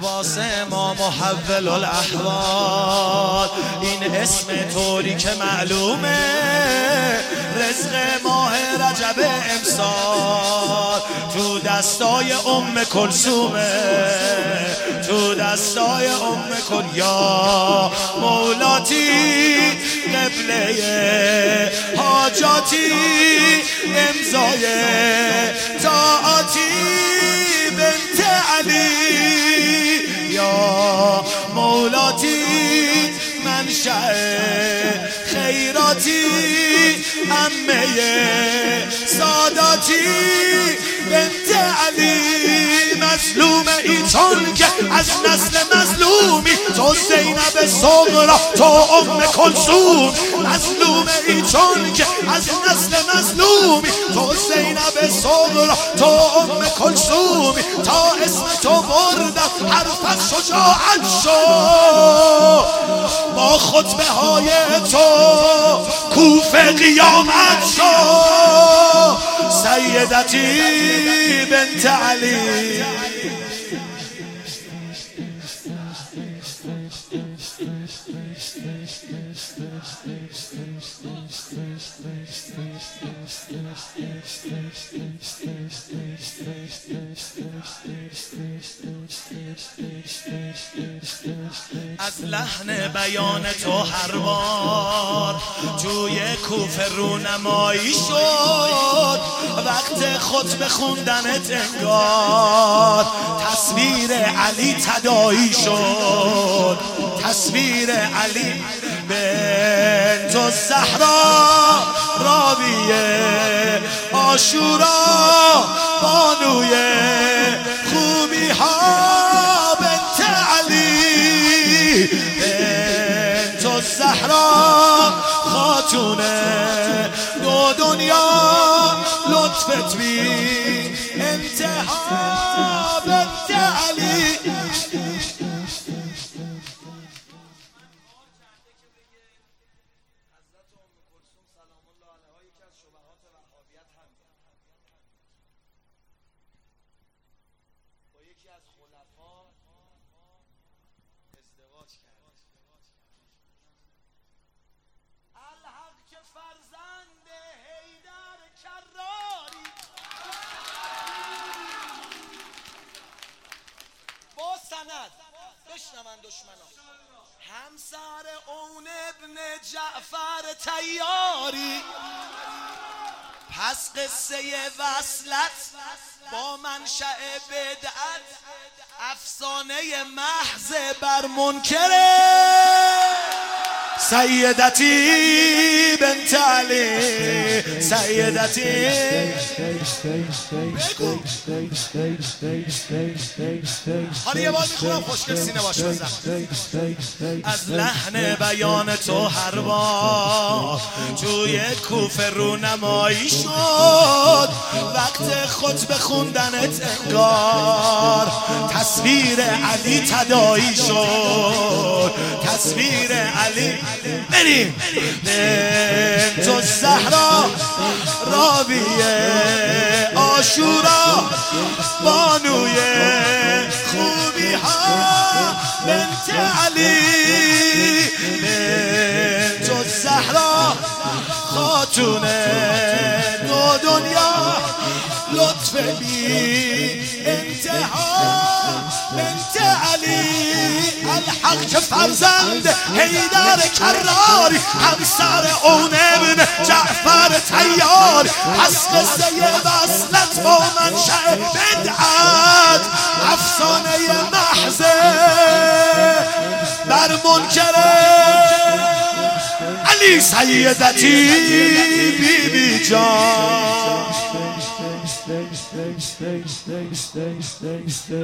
عباس ما محول الاحوال، این اسم طوری که معلومه رزق ماه رجب امسال تو دستای کلثومه، تو دستای کل. یا مولاتی قبله حاجاتی امضای طاعتی بنت علی، یا مولاتی منشأ خیراتی عمه ساداتی بنت علی. مظلوم ای چون که از نسل مظلومی، تو زینب صغرا تو کلثوم. مظلوم ای چون که از نسل مظلومی، تو زینب صغرا تو کلثومی. تا اسم تو بردم حرف از شجاعت شد، با خطبه های تو کوفه قیامت شد. سیدتی بنت علی. از لحن بیان تو هر بار توی کوفه رونمایی شد، وقت خطبه خوندنت انگار تصویر علی تداعی شد. تصویر علی بنت الزهرا راویه عاشورا، بانوی خوبی ها بنت علی. بنت الزهرا خاتون دو دنیا، لطفت بی انتها بنت علی. یکی از خلفا ازدواج کرد. الحق که فرزند حیدر کراری با سند بشنون دشمنان، همسر اون ابن جعفر طیاری. پس قصه وصلت با منشأ بدعت افسانه محض بر منکره. سیدتی بنت علی. سیدتی بگو. حالا یه بار میخونم خوشگل سینه باش بزن. از لحن بیان تو هر بار توی کوفه رونمایی شد، وقت خطبه خوندنت انگار تصویر علی تداعی شد. تصویر علی. بریم. بنت الزهرا راویه عاشورا، بانوی خوبی ها بنت علی. بنت الزهرا خاتون دو دنیا، لطف بی انتها بنت علی. الحق که فرزند حیدر کراری، همسر اون ابن جعفر طیاری. پس قصه وصلت با منشأ بدعت افسانه محض بر منکره. علی. سیدتی بی بی جان.